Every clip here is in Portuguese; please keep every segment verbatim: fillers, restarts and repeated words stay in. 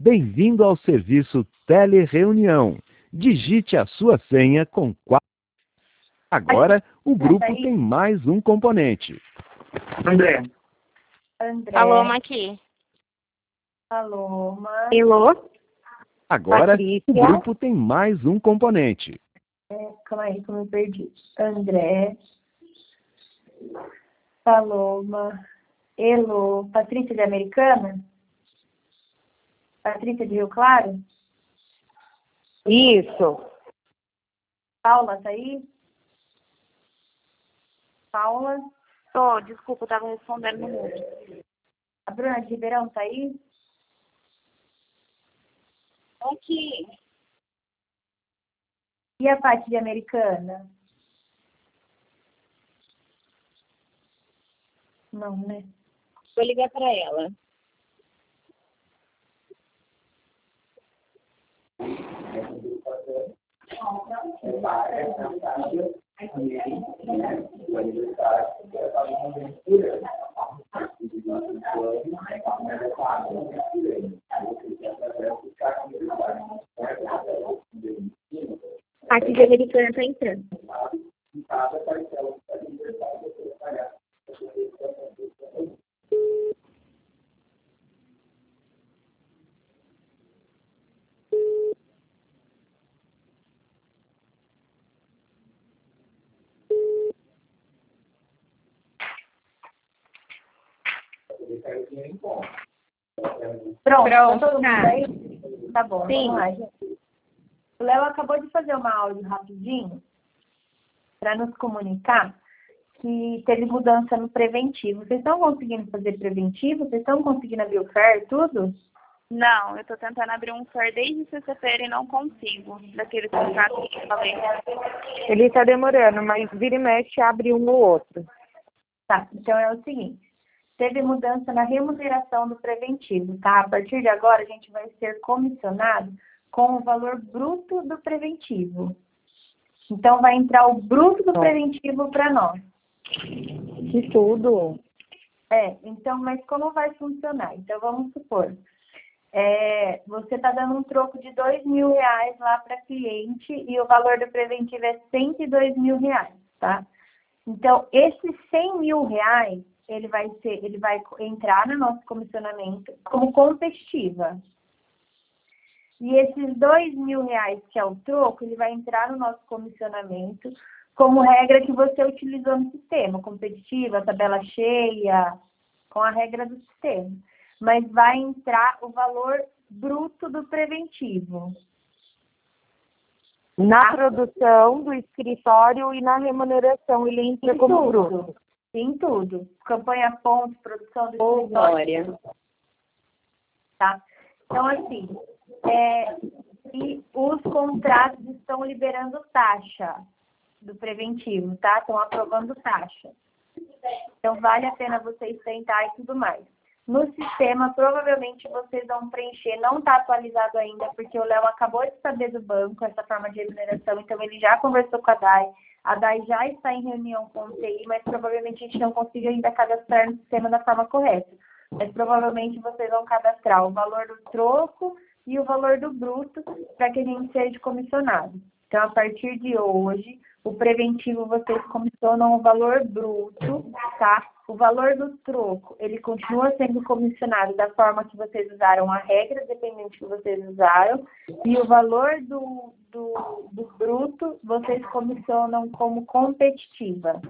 Bem-vindo ao serviço Telereunião. Digite a sua senha com quatro. Agora, o grupo tem mais um componente. André. André. Alô, Maqui. Alô, Ma. Elô. Agora, Patrícia. o grupo tem mais um componente. É, calma aí que eu me perdi. André. Paloma. Elô. Patrícia de Americana? Patrícia de Rio Claro? Isso. Paula tá aí? Paula? Tô, desculpa, eu tava respondendo no mudo. A Bruna de Ribeirão tá aí? Aqui. E a Paty de Americana? Não, né? Vou ligar pra ela. Aqui de Americana tá entrando. Pronto, Pronto, tá todo mundo tá. aí? Tá bom, Sim. vamos lá, gente. O Léo acabou de fazer uma áudio rapidinho para nos comunicar que teve mudança no preventivo. Vocês estão conseguindo fazer preventivo? Vocês estão conseguindo abrir o F E R, tudo? Não, eu tô tentando abrir um F E R desde sexta-feira e não consigo. Daquele contrato que eu falei. Ele está demorando, mas vira e mexe abre um ou outro. Tá, então é o seguinte. Teve mudança na remuneração do preventivo, tá? A partir de agora, a gente vai ser comissionado com o valor bruto do preventivo. Então, vai entrar o bruto do preventivo para nós. Que tudo. É, então, mas como vai funcionar? Então, vamos supor, é, você está dando um troco de dois mil reais lá para cliente e o valor do preventivo é cento e dois mil reais, tá? Então, esses cem mil reais, ele vai ser, ele vai entrar no nosso comissionamento como competitiva. E esses dois mil reais, que é o troco, ele vai entrar no nosso comissionamento como regra que você utilizou no sistema, competitiva, tabela cheia, com a regra do sistema. Mas vai entrar o valor bruto do preventivo. Na produção do escritório e na remuneração, ele entra Em como tudo. bruto. Em tudo. Campanha pontos, produção do Ô, escritório. Glória. Tá? Então, assim, é, e os contratos estão liberando taxa do preventivo, tá? Estão aprovando taxa. Então, vale a pena vocês tentar e tudo mais. No sistema, provavelmente vocês vão preencher, não está atualizado ainda, porque o Léo acabou de saber do banco, essa forma de remuneração, então ele já conversou com a D A I, a D A I já está em reunião com o T I, mas provavelmente a gente não conseguiu ainda cadastrar no sistema da forma correta. Mas provavelmente vocês vão cadastrar o valor do troco e o valor do bruto para que a gente seja comissionado. Então, a partir de hoje, o preventivo vocês comissionam o valor bruto, tá? O valor do troco, ele continua sendo comissionado da forma que vocês usaram a regra, dependente que vocês usaram. E o valor do, do, do bruto, vocês comissionam como competitiva.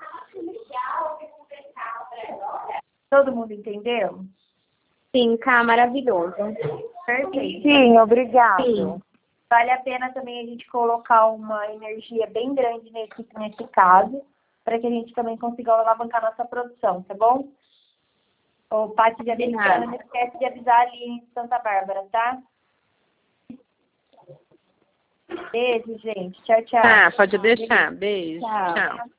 Todo mundo entendeu? Sim, cá, maravilhoso. Perfeito. Sim, obrigado. Sim. Vale a pena também a gente colocar uma energia bem grande nesse, nesse caso, para que a gente também consiga alavancar nossa produção, tá bom? O Pátio de Americana, não esquece de avisar ali em Santa Bárbara, tá? Beijo, gente. Tchau, tchau. Tá, pode deixar. Beijo. Tchau. Tchau.